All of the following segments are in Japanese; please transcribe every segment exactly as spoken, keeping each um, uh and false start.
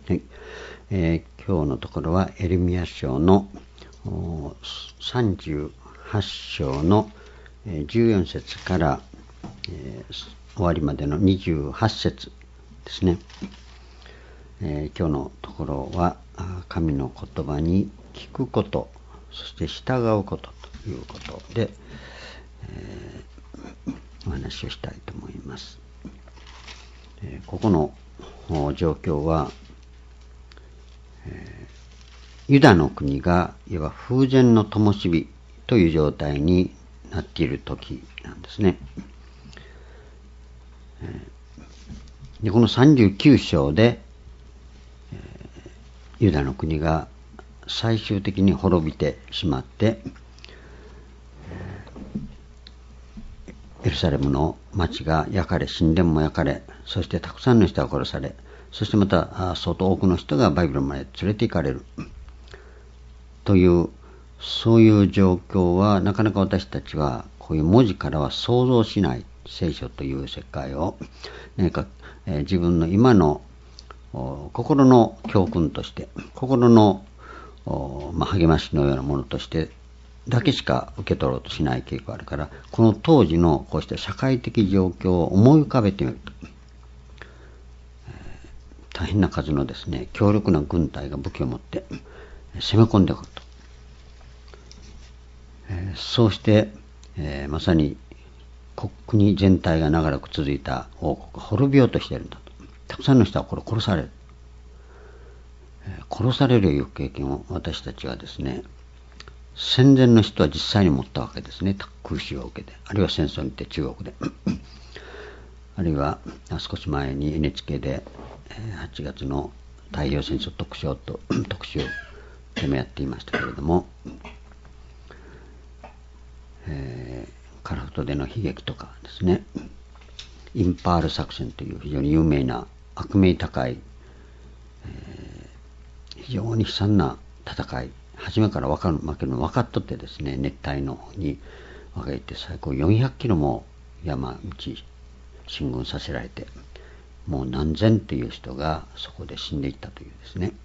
はい。えー、今日のところはエレミヤ書のさんじゅうはち章のじゅうよん節から、えー、終わりまでのにじゅうはち節ですね。えー、今日のところは神の言葉に聞くこと、そして従うことということで、えー、お話をしたいと思います。えー、ここの状況は、えー、ユダの国がいわば風前の灯火という状態になっている時なんですね。でこのさんじゅうきゅう章で、えー、ユダの国が最終的に滅びてしまって、エルサレムの町が焼かれ、神殿も焼かれ、そしてたくさんの人が殺され、そしてまた相当多くの人がバイブロンまで連れて行かれるという、そういう状況はなかなか私たちはこういう文字からは想像しない。聖書という世界を何か、えー、自分の今の心の教訓として、心の、まあ、励ましのようなものとしてだけしか受け取ろうとしない傾向があるから、この当時のこうした社会的状況を思い浮かべてみると、えー、大変な数のですね、強力な軍隊が武器を持って攻め込んでくると、えー、そうして、えー、まさに国全体が長らく続いた王国が滅びようとしているんだと。たくさんの人はこれ殺される、えー、殺されるという経験を私たちはですね、戦前の人は実際に持ったわけですね。空襲を受けて、あるいは戦争に行って中国であるいは少し前に エヌエイチケー ではちがつの太平洋戦争特集と特集でもやっていましたけれども、えー、カラフトでの悲劇とかですね、インパール作戦という非常に有名な悪名高い、えー、非常に悲惨な戦い、初めから分かる負けるの分かっとってですね、熱帯の方に分けて最高よんひゃくキロも山道進軍させられて、もう何千という人がそこで死んでいったというですね、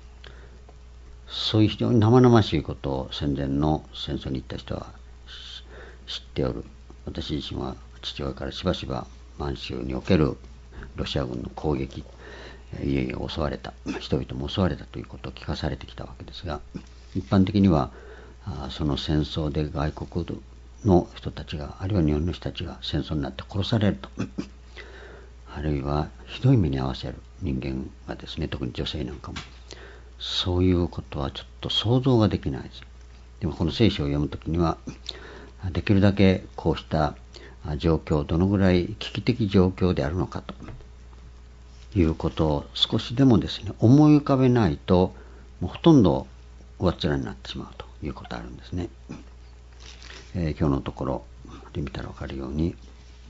そういう非常に生々しいことを戦前の戦争に行った人は知っておる。私自身は父親からしばしば満州におけるロシア軍の攻撃、家々襲われた、人々も襲われたということを聞かされてきたわけですが、一般的にはその戦争で外国の人たちが、あるいは日本の人たちが戦争になって殺されるとあるいはひどい目に遭わせる人間がですね、特に女性なんかも、そういうことはちょっと想像ができないです。でもこの聖書を読むときには、できるだけこうした状況、どのぐらい危機的状況であるのかということを少しでもですね、思い浮かべないと、もうほとんど上っ面になってしまうということがあるんですね。えー、今日のところで見たらわかるように、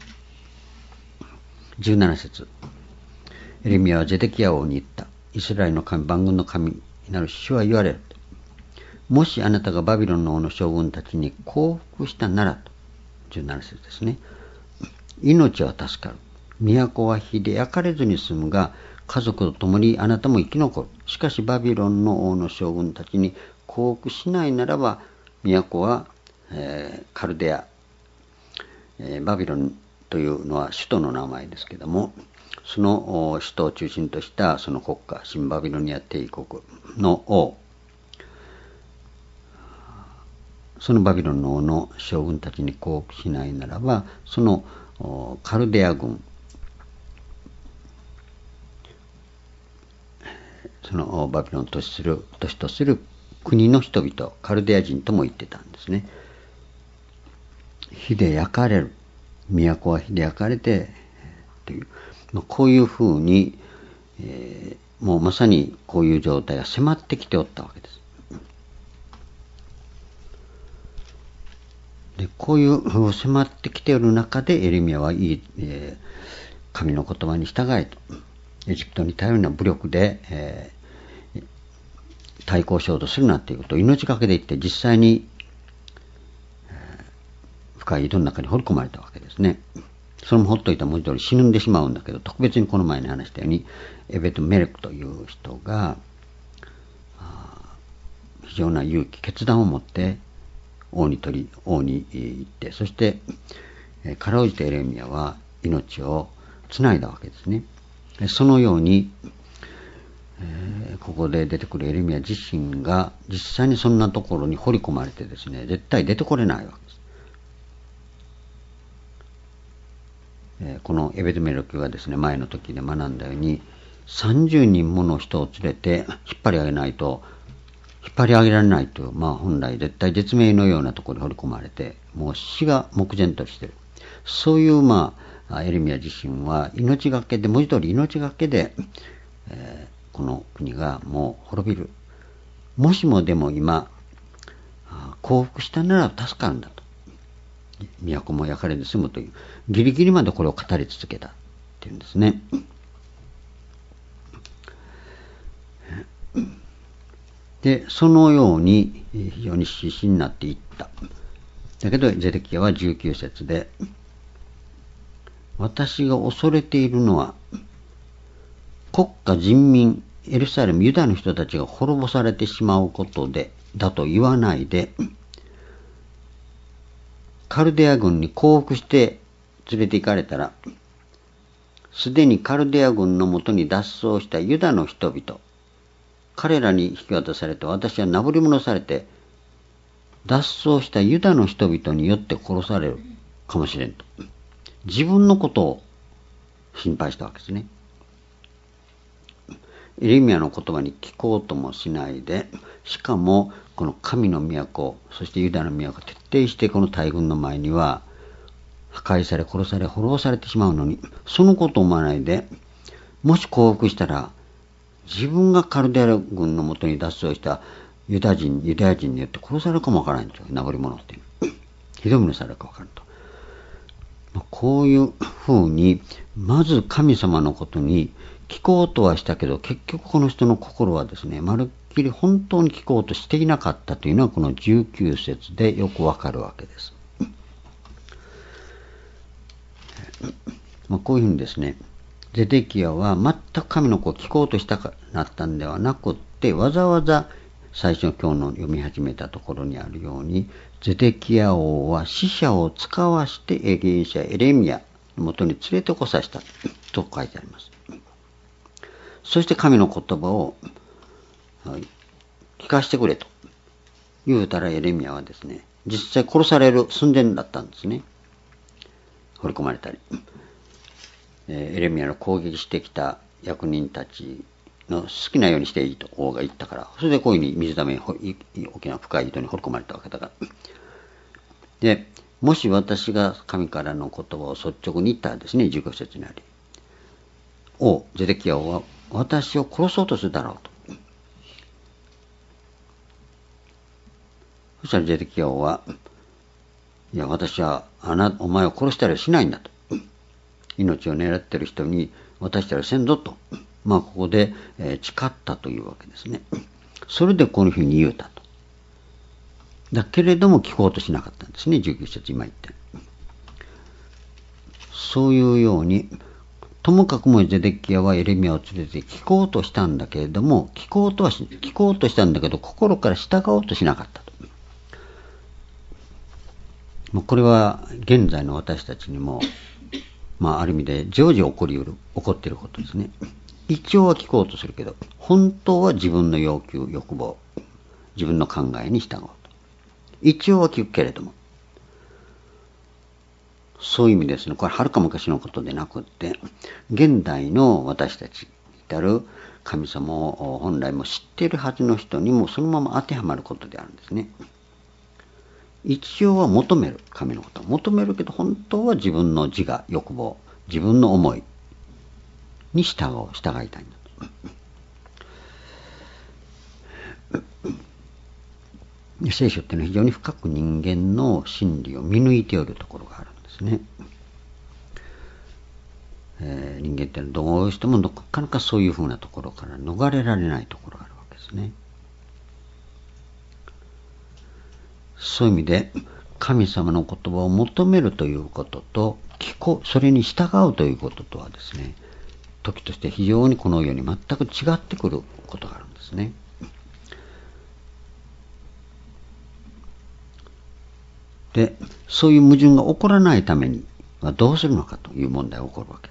じゅうなな節、エレミヤはゼデキヤ王に言った。イスラエルの神、万軍の神になる主は言われる。もしあなたがバビロンの王の将軍たちに降伏したならと、じゅうなな節ですね。命は助かる。都は火で焼かれずに済むが、家族と共にあなたも生き残る。しかしバビロンの王の将軍たちに降伏しないならば、都は、えー、カルデア、えー、バビロンというのは首都の名前ですけども、その首都を中心としたその国家、新バビロニア帝国の王、そのバビロンの王の将軍たちに降伏しないならば、そのカルデア軍、そのバビロンとする都市とする国の人々、カルデア人とも言ってたんですね。火で焼かれる、都は火で焼かれてという、こういうふうに、えー、もうまさにこういう状態が迫ってきておったわけです。でこういう迫ってきている中でエレミヤはいい、えー、神の言葉に従えと、エジプトに頼るような武力で、えー、対抗しようとするなということを命がけで言って、実際に、えー、深い井戸の中に掘り込まれたわけですね。 それもほっといたら文字通り死ぬんでしまうんだけど、特別にこの前に話したように、エベト・メレクという人が、非常な勇気、決断を持って、王に取り、王に行って、そして、かろうじてエレミヤは命をつないだわけですね。そのように、えー、ここで出てくるエレミヤ自身が実際にそんなところに掘り込まれてですね、絶対出てこれないわけです。えー、このエベドメレクがですね、前の時で学んだように、さんじゅうにんもの人を連れて引っ張り上げないと、引っ張り上げられないという、まあ本来絶対絶命のようなところに掘り込まれて、もう死が目前としている。そういうまあ、エレミヤ自身は命がけで、文字通り命がけで、えーこの国がもう滅びる。もしもでも今、降伏したなら助かるんだと。都も焼かれず済むという、ギリギリまでこれを語り続けたっていうんですね。で、そのように非常に必死になっていった。だけど、ゼデキヤはじゅうきゅう節で、私が恐れているのは、国家人民、エルサレム、ユダの人たちが滅ぼされてしまうことで、だと言わないで、カルデア軍に降伏して連れて行かれたら、すでにカルデア軍のもとに脱走したユダの人々、彼らに引き渡されて私はなぶり者されて、脱走したユダの人々によって殺されるかもしれんと。自分のことを心配したわけですね。エレミヤの言葉に聞こうともしないで、しかもこの神の都、そしてユダの都、徹底してこの大軍の前には破壊され、殺され、滅ぼされてしまうのに、そのことを思わないで、もし降伏したら、自分がカルデア軍のもとに脱走したユダ人、ユダヤ人によって殺されるかもわからないんですよ。名残者っていう。ひどい目にされるかわからんと。こういうふうに、まず神様のことに聞こうとはしたけど、結局この人の心はですね、まるっきり本当に聞こうとしていなかったというのは、このじゅうきゅう節でよくわかるわけです。まあ、こういうふうにですね、ゼデキヤは全く神の子を聞こうとしたかなったんではなくって、わざわざ最初の今日の読み始めたところにあるように、ゼデキヤ王は使者を使わして預言者エレミヤのもとに連れてこさせたと書いてあります。そして神の言葉を聞かせてくれと言うたらエレミヤはですね、実際殺される寸前だったんですね。掘り込まれたり。エレミヤの攻撃してきた役人たちの好きなようにしていいと王が言ったから、それでこういうふうに水ために大きな深い糸に掘り込まれたわけだから。で、もし私が神からの言葉を率直に言ったらですね、じゅうきゅう節にあり、王、ゼデキヤ王は私を殺そうとするだろうと。そしたらゼデキヤ王は、いや、私はあなお前を殺したりはしないんだと。命を狙っている人に渡したらせんぞと。まあ、ここで、えー、誓ったというわけですね。それでこのふうに言うたと。だけれども聞こうとしなかったんですね、じゅうきゅう節今言って。そういうように、ともかくもゼデキヤはエレミヤを連れて聞こうとしたんだけれども、聞こうとはし、聞こうとしたんだけど、心から従おうとしなかったと。これは現在の私たちにも、まあある意味で常時起こりうる、起こっていることですね。一応は聞こうとするけど、本当は自分の要求、欲望、自分の考えに従うと。一応は聞くけれども、そういう意味ですね。これはるか昔のことでなくって、現代の私たちたる神様を本来も知っているはずの人にもそのまま当てはまることであるんですね。一応は求める、神のことを求めるけど、本当は自分の自我、欲望、自分の思いに従う、従いたいんだと。聖書っていうのは非常に深く人間の心理を見抜いておるところがあるんですね。えー、人間っていうのはどうしてもなかなかそういうふうなところから逃れられないところがあるわけですね。そういう意味で、 神様の言葉を求めるということと、聞こそれに従うということとはですね、時として非常にこのように全く違ってくることがあるんですね。で、そういう矛盾が起こらないためにはどうするのかという問題が起こるわけ。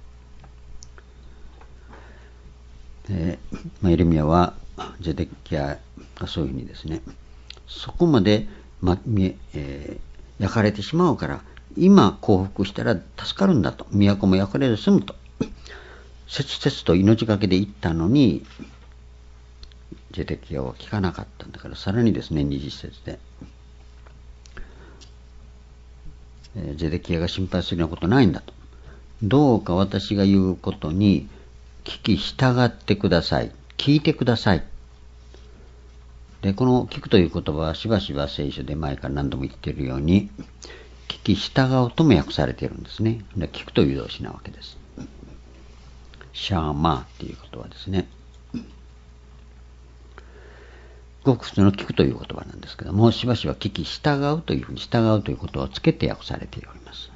で、まあ、エレミヤはゼデキヤがそういうふうにですね、そこまで、まえー、焼かれてしまうから、今降伏したら助かるんだと、都も焼かれるで済むと、切々と命がけで言ったのに、ゼデキヤは聞かなかったんだから、さらにですね、にじゅっ節で、えー、ゼデキヤが心配するようなことないんだと。どうか私が言うことに聞き従ってください。聞いてください。で、この聞くという言葉はしばしば聖書で前から何度も言っているように、聞き従うとも訳されているんですね。で、聞くという動詞なわけです。シャーマーっていう言葉ですね。ごく普通の聞くという言葉なんですけども、しばしば聞き従うというふうに従うということをつけて訳されております。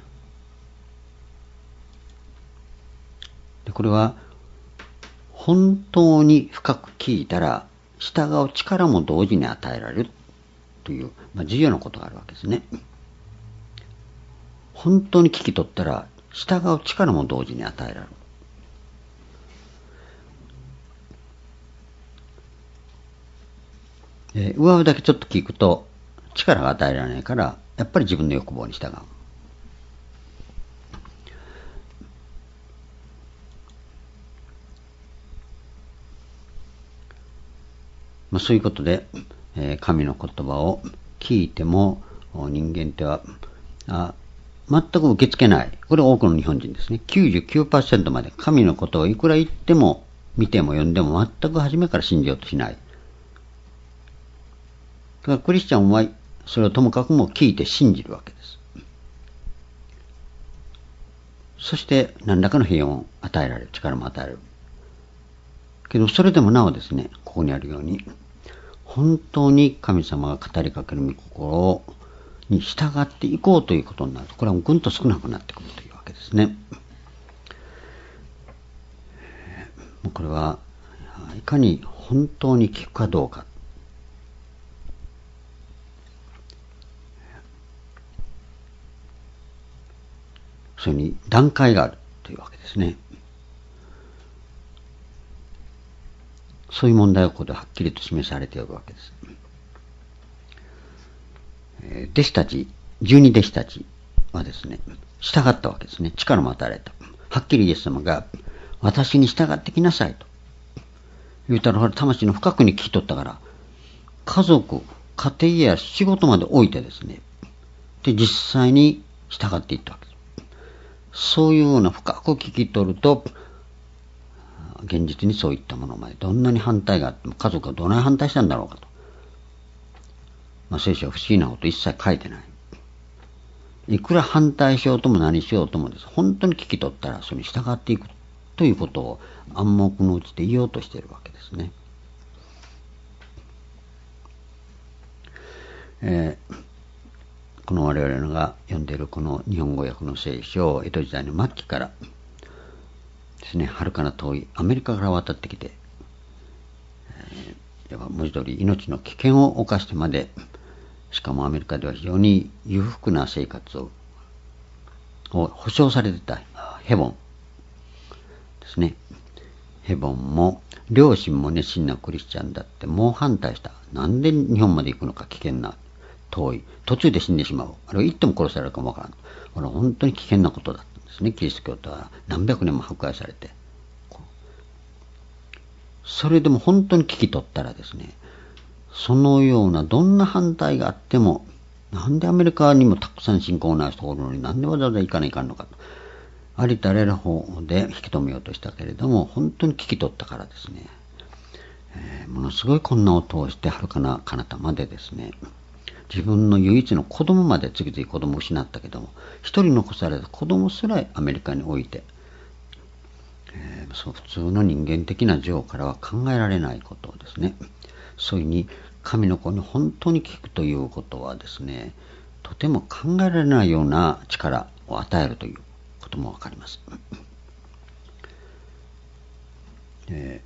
で、これは本当に深く聞いたら従う力も同時に与えられるという、まあ、重要なことがあるわけですね。本当に聞き取ったら従う力も同時に与えられる。えー、上辺だけちょっと聞くと力が与えられないから、やっぱり自分の欲望に従う。まあ、そういうことで、えー、神の言葉を聞いても人間ってはあ全く受け付けない。これは多くの日本人ですね。きゅうじゅうきゅうパーセント まで神のことをいくら言っても見ても読んでも全く初めから信じようとしない。だからクリスチャンはそれをともかくも聞いて信じるわけです。そして何らかの平穏を与えられる、力も与えられる。けどそれでもなおですね、ここにあるように本当に神様が語りかける御心に従っていこうということになると、これはぐんと少なくなってくるというわけですね。これはいかに本当に聞くかどうか、それに段階があるというわけですね。そういう問題がここではっきりと示されているわけです。弟子たち、十二弟子たちはですね、従ったわけですね。力も与えられた。はっきりイエス様が、私に従ってきなさいと言うたら、魂の深くに聞き取ったから、家族、家庭や仕事まで置いてですね、で、実際に従っていったわけです。そういうような深く聞き取ると、現実にそういったものまでどんなに反対があっても、家族がどんなに反対したんだろうかと。まあ、聖書は不思議なこと一切書いてない。いくら反対しようとも何しようともです。本当に聞き取ったらそれに従っていくということを暗黙のうちで言おうとしているわけですね。えー、この我々が読んでいるこの日本語訳の聖書を江戸時代の末期からですね、はるかな遠いアメリカから渡ってきて、えー、文字通り命の危険を冒してまで、しかもアメリカでは非常に裕福な生活をを保障されてたヘボンですね。ヘボンも両親も熱心なクリスチャンだってもう反対した。なんで日本まで行くのか、危険な遠い、途中で死んでしまう、あれは行っても殺されるかもわからん。これは本当に危険なことだったんですね。キリスト教とは何百年も迫害されて、それでも本当に聞き取ったらですね、そのようなどんな反対があっても、なんでアメリカにもたくさん信仰のない人がおるのになんでわざわざ行かないかんのかと、ありとあらゆる方で引き止めようとしたけれども、本当に聞き取ったからですね、えー、ものすごい困難を通してはるかな彼方までですね、自分の唯一の子供まで次々子供を失ったけども、一人残された子供すらアメリカに置いて、えー、そう普通の人間的な情からは考えられないことをですね、そういうふうに神の子に本当に聞くということはですね、 とても考えられないような力を与えるということもわかります。え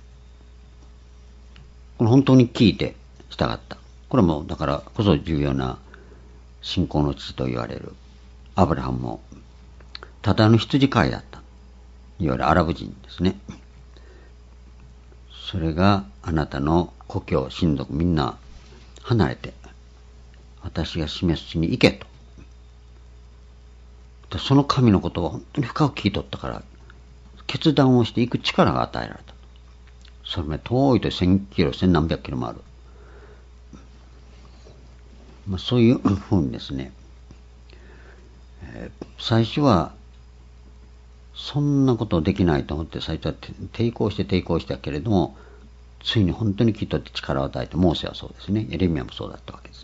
ー、この本当に聞いて従った。これもだからこそ重要な信仰の父と言われるアブラハムもただの羊飼いだった。いわゆるアラブ人ですね。それがあなたの故郷、親族みんな離れて私が示す地に行けと。その神の言葉を本当に深く聞いとったから決断をしていく力が与えられた。それも遠いとせんキロ、千何百キロもある。まあ、そういうふうにですね、えー、最初はそんなことできないと思って最初は抵抗して抵抗したけれども、ついに本当に聞いとって力を与えて、モーセはそうですね、エレミヤもそうだったわけです。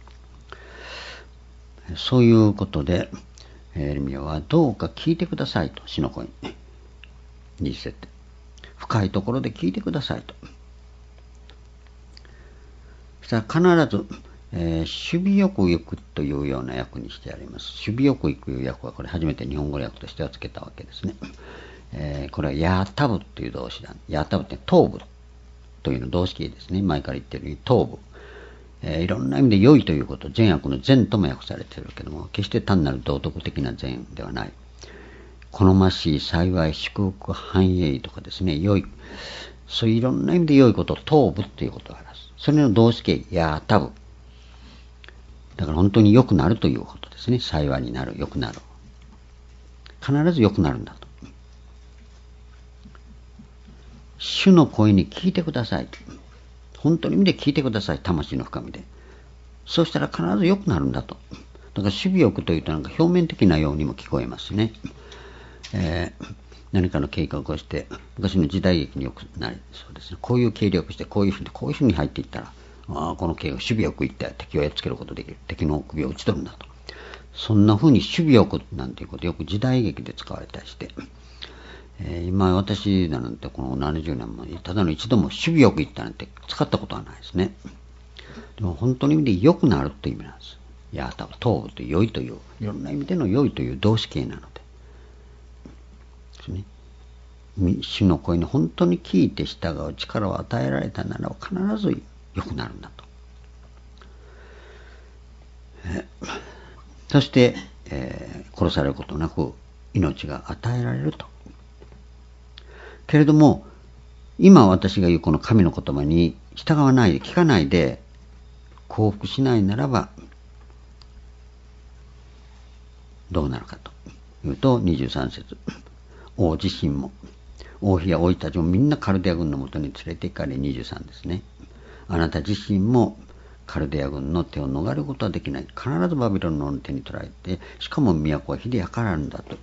そういうことでエレミヤはどうか聞いてくださいと、死の声にに節って深いところで聞いてくださいと。そしたら必ず、えー、守備よく行くというような訳にしてあります。守備よく行く訳はこれ初めて日本語訳としてはつけたわけですね。えー、これはヤータブという動詞だ。ヤータブって頭部というの動詞形ですね。前から言っているように頭部。えー、いろんな意味で良いということ、善悪の善とも訳されているけども、決して単なる道徳的な善ではない。好ましい、幸い、祝福、繁栄とかですね、良い。そういういろんな意味で良いこと、頭部ということを表す。それの動詞形、やたぶ。だから本当に良くなるということですね。幸いになる、良くなる。必ず良くなるんだと。主の声に聞いてください。本当に意味で聞いてください。魂の深みで。そうしたら必ず良くなるんだと。だから守備欲というとなんか表面的なようにも聞こえますね。えー、何かの計画をして昔の時代劇によくなりそうですね。こういう計略してこういうふうにこういうふうに入っていったら、ああこの計画守備欲いって敵をやっつけることできる。敵の首を打ち取るんだと。そんなふうに守備欲なんていうことよく時代劇で使われたりして。えー、今私だなんてこのななじゅうねんもただの一度も守備よく言ったなんて使ったことはないですね。でも本当の意味で良くなるという意味なんです。いや、多分頭部と良いといういろんな意味での良いという動詞形なのでですね。主の声に本当に聞いて従う力を与えられたならば必ず良くなるんだと。えー、そして、えー、殺されることなく命が与えられると。けれども今私が言うこの神の言葉に従わないで聞かないで降伏しないならばどうなるかというとにじゅうさん節、王自身も王妃や王妃たちもみんなカルデア軍のもとに連れて行かれ、にじゅうさんですね。あなた自身もカルデア軍の手を逃れることはできない。必ずバビロンの手に取られて、しかも都は火で焼かれるんだと。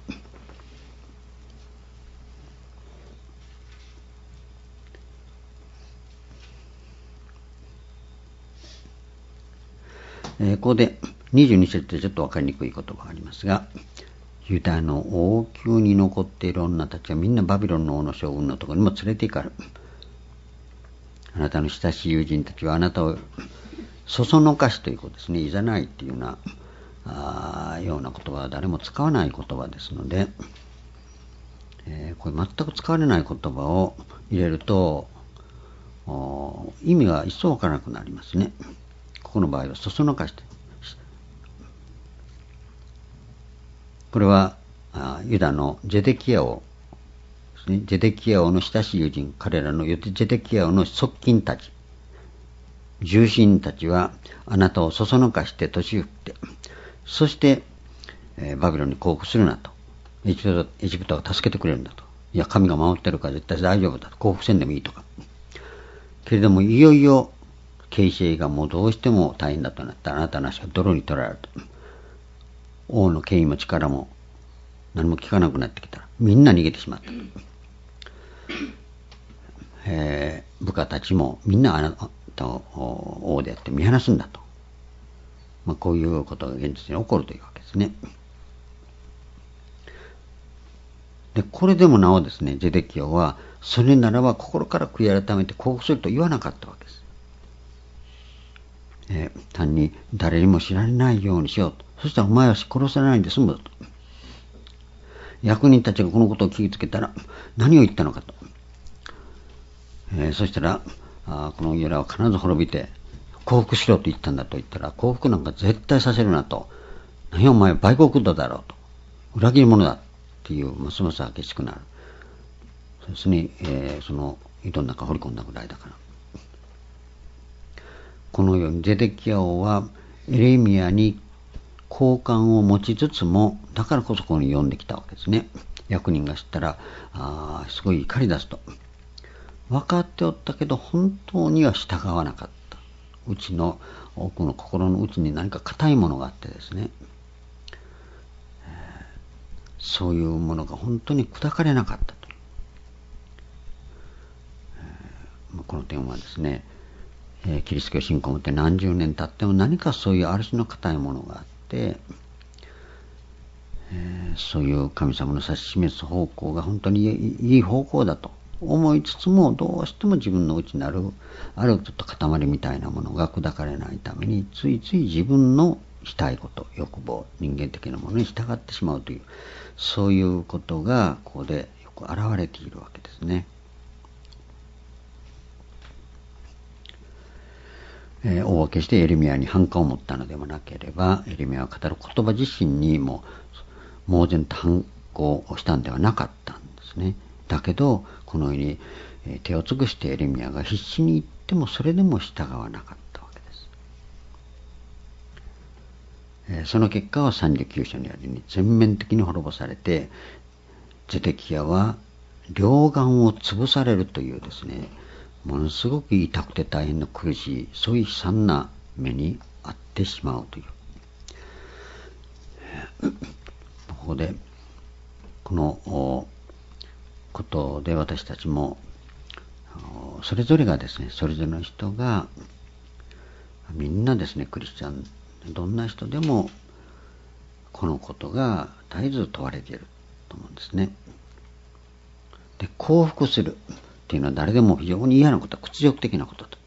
えー、ここでにじゅうに節でちょっと分かりにくい言葉がありますが、ユダの王宮に残っている女たちはみんなバビロンの王の将軍のところにも連れて行かれる。あなたの親しい友人たちはあなたをそそのかしということですね。いざないっていうようなあような言葉は誰も使わない言葉ですので、えー、これ全く使われない言葉を入れると意味が一層わからなくなりますね。ここの場合はそそのかして、これはユダのジェデキヤ王ですね。ジェデキヤ王の親しい友人、彼らのジェデキヤ王の側近たち、重臣たちはあなたをそそのかして年寄って、そして、えー、バビロンに降伏するなと。エジプト、エジプトは助けてくれるんだと。いや神が守ってるから絶対大丈夫だと。降伏せんでもいいとか。けれどもいよいよ形勢がもうどうしても大変だとなったらあなたの足は泥に取られると。王の権威も力も何も効かなくなってきたらみんな逃げてしまったと。えー、部下たちもみんなあなたを王でやって見放すんだと。まあ、こういうことが現実に起こるというわけですね。でこれでもなおですね、ジェデキヤはそれならば心から悔い改めて降伏すると言わなかったわけです。 えー、単に誰にも知られないようにしようと。そしたらお前は殺されないで済むと。役人たちがこのことを聞きつけたら何を言ったのかと。えー、そしたらあこの家らは必ず滅びて降伏しろと言ったんだと言ったら、降伏なんか絶対させるなと。何お前は売国奴だろうと。裏切り者だっていう、ますます激しくなる。そうですね、えー、その井戸の中掘り込んだぐらいだから。このようにゼデキヤ王はエレミヤに好感を持ちつつも、だからこそここに呼んできたわけですね。役人が知ったらあすごい怒り出すと。分かっておったけど本当には従わなかった。うちの奥の心の内に何か硬いものがあってですね、そういうものが本当に砕かれなかったと。この点はですね、キリスト教信仰を持って何十年経っても何かそういうある種の硬いものがあって、そういう神様の指し示す方向が本当にいい方向だと思いつつも、どうしても自分の内にあるあるちょっと塊みたいなものが砕かれないために、ついつい自分のしたいこと、欲望、人間的なものに従ってしまうという、そういうことがここでよく現れているわけですね。えー、王は決してエレミヤに反感を持ったのでもなければ、エレミヤが語る言葉自身にも猛然と反抗をしたんではなかったんですね。だけどこのように手を尽くしてエレミヤが必死に言ってもそれでも従わなかったわけです。その結果はさんじゅうきゅう章にあるように全面的に滅ぼされて、ゼデキヤは両眼を潰されるというですね、ものすごく痛くて大変な苦しい、そういう悲惨な目に遭ってしまうという。ここでこのことで私たちもそれぞれがですね、それぞれの人がみんなですね、クリスチャンどんな人でもこのことが絶えず問われていると思うんですね。で、降伏するっていうのは誰でも非常に嫌なこと、屈辱的なことと、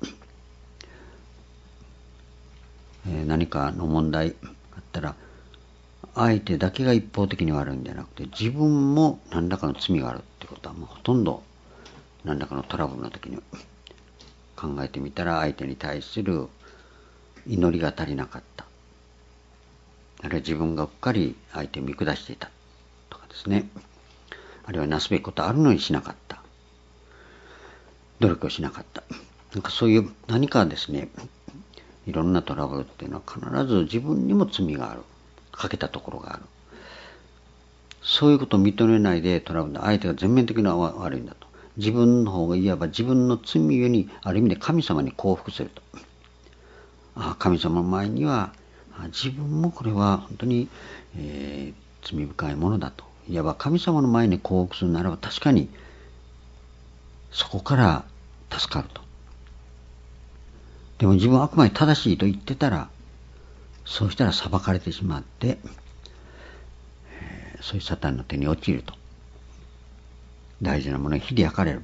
えー、何かの問題あったら相手だけが一方的に悪いんじゃなくて、自分も何らかの罪があるってことはもうほとんど何らかのトラブルの時に考えてみたら、相手に対する祈りが足りなかった、あるいは自分がうっかり相手を見下していたとかですね、あるいはなすべきことあるのにしなかった、努力をしなかった、なんかそういう何かですね、いろんなトラブルっていうのは必ず自分にも罪がある、欠けたところがある。そういうことを認めないでトラブルで相手が全面的に悪いんだと。自分の方がいわば自分の罪ゆえにある意味で神様に降伏すると。ああ、神様の前には自分もこれは本当に、えー、罪深いものだと。いわば神様の前に降伏するならば確かにそこから助かると。でも自分はあくまで正しいと言ってたら、そうしたら裁かれてしまって、えー、そういうサタンの手に落ちると。大事なものに火で焼かれる。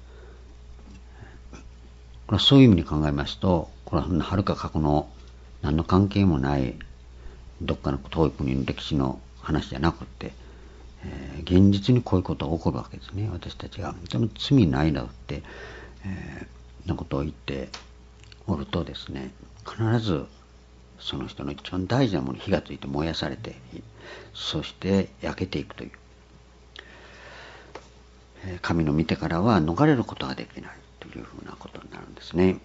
これはそういう意味に考えますと、これははるか過去の何の関係もないどっかの遠い国の歴史の話じゃなくて、えー、現実にこういうことが起こるわけですね。私たちがでも罪ないだろうって、えー、なことを言っておるとですね、必ずその人の一番大事なものに火がついて燃やされて、そして焼けていくという、神の御手からは逃れることができないというふうなことになるんですね。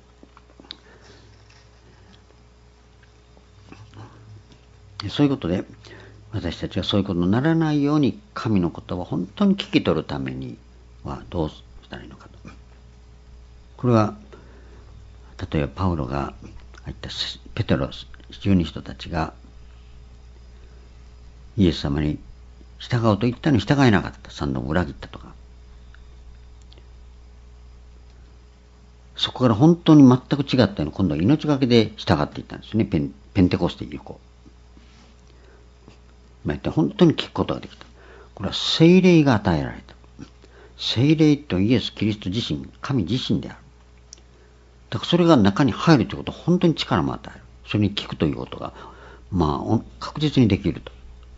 そういうことで私たちはそういうことにならないように、神の言葉を本当に聞き取るためにはどうしたらいいのかと。これは例えばパウロが入ったペテロ十二人たちがイエス様に従うと言ったのに従えなかった、三度も裏切ったとか、そこから本当に全く違ったの今度は命がけで従っていったんですね。ペン、ペンテコステ以降、まあ、本当に聞くことができた。これは聖霊が与えられた。聖霊とイエス・キリスト自身、神自身である。だからそれが中に入るということは本当に力も与える。 それに聞くということが、まあ、確実にできると。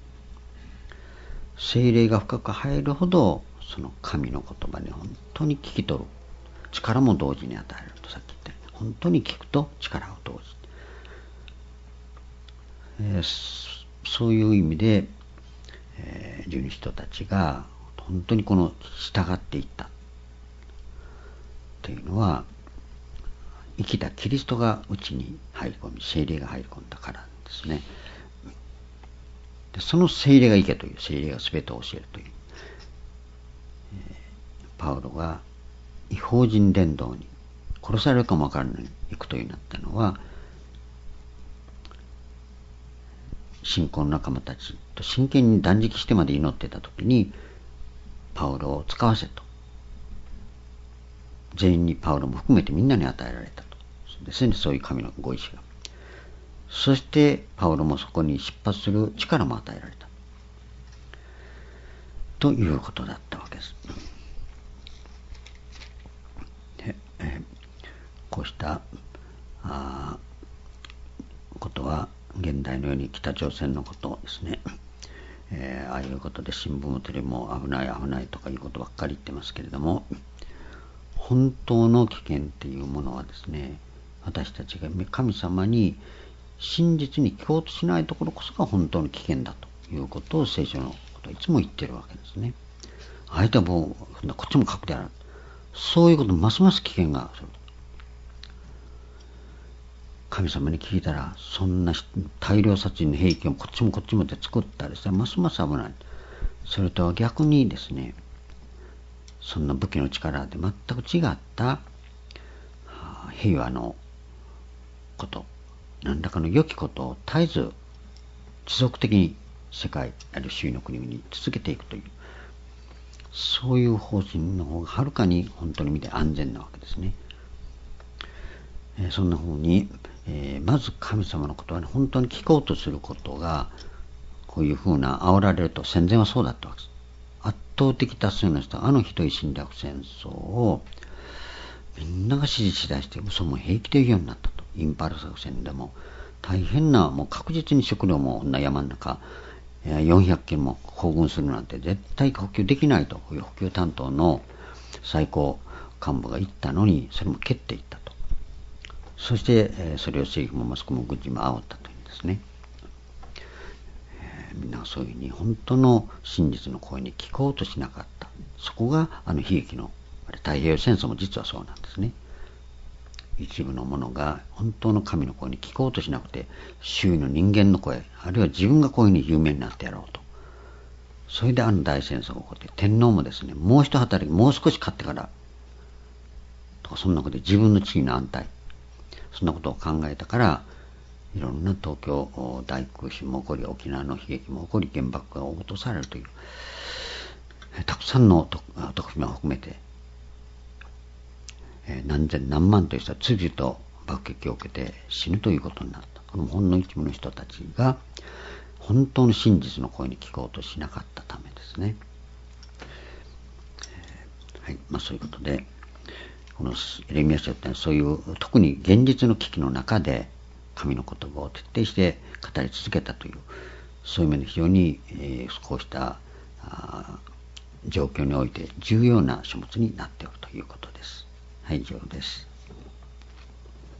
聖霊が深く入るほど、その神の言葉に本当に聞き取る。力も同時に与えるとさっき言ったように、本当に聞くと力を同時に。えー、そういう意味で、えー、十二人たちが本当にこの従っていったというのは、生きたキリストがうちに入り込み、聖霊が入り込んだからですね。でその聖霊が行けという、聖霊が全てを教えるという、えー、パウロが異邦人伝道に殺されるかもわからないのに行くというなったのは、信仰の仲間たちと真剣に断食してまで祈っていたときに、パウロを使わせと。全員に、パウロも含めてみんなに与えられたと。ですね、そういう神のご意志が。そしてパウロもそこに出発する力も与えられたということだったわけです。で、えー、こうしたあことは現代のように北朝鮮のことをですね、えー、ああいうことで新聞もテレビも危ない危ないとかいうことばっかり言ってますけれども、本当の危険っていうものはですね、私たちが神様に真実に聞こうとしないところこそが本当の危険だということを聖書のことはいつも言ってるわけですね。相手はもうこっちも書くである。そういうことますます危険がする。神様に聞いたら、そんな大量殺人の兵器をこっちもこっちもで作ったりしたらますます危ない。それとは逆にですね、そんな武器の力で全く違った平和のこと、何らかの良きことを絶えず持続的に世界あるいは周囲の国々に続けていくという、そういう方針の方がはるかに本当に見て安全なわけですね。えー、そんな風に、えー、まず神様の言葉に本当に聞こうとすることが、こういう風な煽られると、戦前はそうだったわけです。圧倒的多数の人はあのひどい侵略戦争をみんなが支持しだして、嘘も平気で言うようになったと。インパール作戦でも大変な、もう確実に食料も山の中よんひゃくけんも行軍するなんて絶対補給できないという補給担当の最高幹部が言ったのに、それも蹴っていったと。そしてそれを政府もマスコミも軍事も煽ったというんですね。みんなそういうふうに本当の真実の声に聞こうとしなかった。そこがあの悲劇の太平洋戦争も実はそうなんですね。一部の者が本当の神の声に聞こうとしなくて、周囲の人間の声、あるいは自分がこういうふうに有名になってやろうと。それであの大戦争が起こって、天皇もですね、もう一働き、もう少し勝ってからとか、そんなことで自分の地位の安泰、そんなことを考えたから、いろんな東京大空襲も起こり、沖縄の悲劇も起こり、原爆が落とされるという、たくさんの徳島を含めて何千何万という人は次々と爆撃を受けて死ぬということになった。このほんの一部の人たちが本当の真実の声に聞こうとしなかったためですね。はい、まあそういうことで、このエレミヤ書ってのはそういう特に現実の危機の中で神の言葉を徹底して語り続けたという、そういう面で非常に、えー、こうした状況において重要な書物になっているということです。はい、以上です。